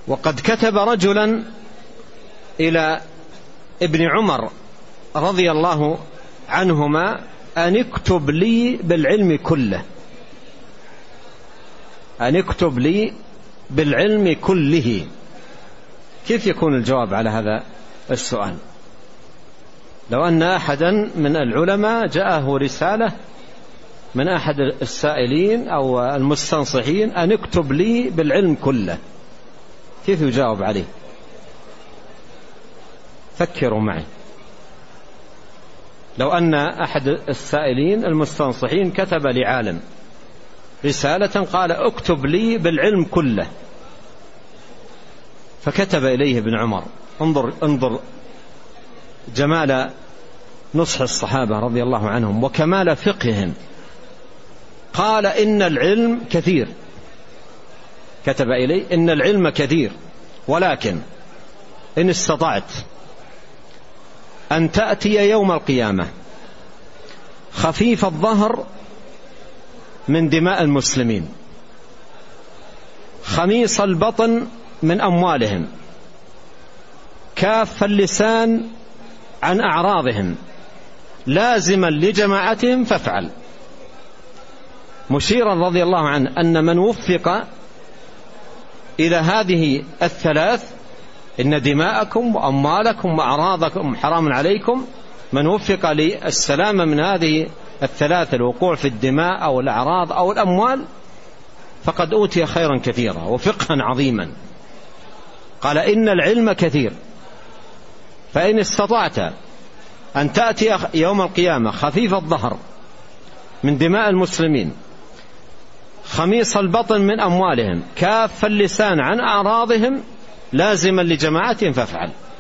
وقد كتب رجلا إلى ابن عمر رضي الله عنهما أن اكتب لي بالعلم كله، أن اكتب لي بالعلم كله. كيف يكون الجواب على هذا السؤال؟ لو أن أحدا من العلماء جاءه رسالة من أحد السائلين أو المستنصحين أن اكتب لي بالعلم كله، كيف يجاوب عليه؟ فكروا معي. لو أن أحد السائلين المستنصحين كتب لعالم رسالة قال اكتب لي بالعلم كله، فكتب إليه ابن عمر، انظر جمال نصح الصحابة رضي الله عنهم وكمال فقههم. قال إن العلم كثير، كتب إليه إن العلم كثير، ولكن إن استطعت أن تأتي يوم القيامة خفيف الظهر من دماء المسلمين، خميص البطن من أموالهم، كاف اللسان عن أعراضهم، لازما لجماعتهم فافعل. مشيرا رضي الله عنه أن من وفق إلى هذه الثلاث، إن دماءكم وأموالكم وأعراضكم حرام عليكم، من وفق للسلامة من هذه الثلاث، الوقوع في الدماء أو الأعراض أو الأموال، فقد أوتي خيرا كثيرا وفقها عظيما. قال إن العلم كثير، فإن استطعت أن تأتي يوم القيامة خفيف الظهر من دماء المسلمين، خميص البطن من أموالهم، كاف اللسان عن أعراضهم، لازما لجماعتهم فافعل.